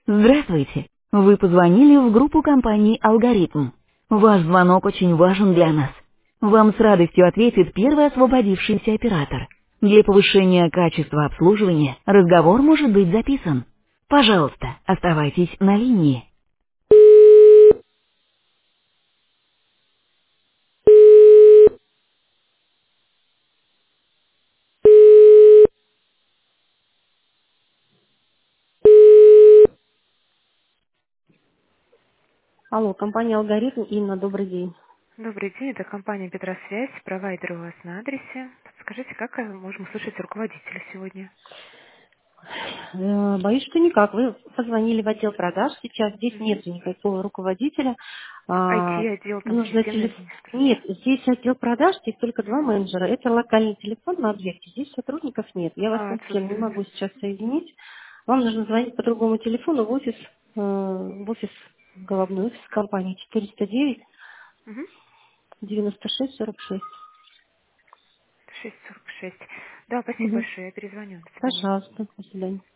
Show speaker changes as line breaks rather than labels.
Здравствуйте. Вы позвонили в группу компании «Алгоритм». Ваш звонок очень важен для нас. Вам с радостью ответит первый освободившийся оператор. Для повышения качества обслуживания разговор может быть записан. Пожалуйста, оставайтесь на линии. Алло, компания «Алгоритм». Инна, добрый день.
Добрый день, это компания Петросвязь, провайдер у вас на адресе. Скажите, как мы можем услышать руководителя сегодня?
Боюсь, что никак. Вы позвонили в отдел продаж. Сейчас здесь
Мгм.
нет никакого руководителя. А,
IT-отдел, там
Нужно
системный
телефон.
администратор.
Нет, здесь отдел продаж, здесь только два
Мгм.
менеджера. Это локальный телефон на объекте. Здесь сотрудников нет. Я вас ни с кем не
Отсутствует.
могу сейчас соединить. Вам нужно звонить по другому телефону в офис головной офис компании 409
Угу.
96 46.
646. Да, спасибо
Угу.
большое, я перезвоню. До свидания.
Пожалуйста, до свидания.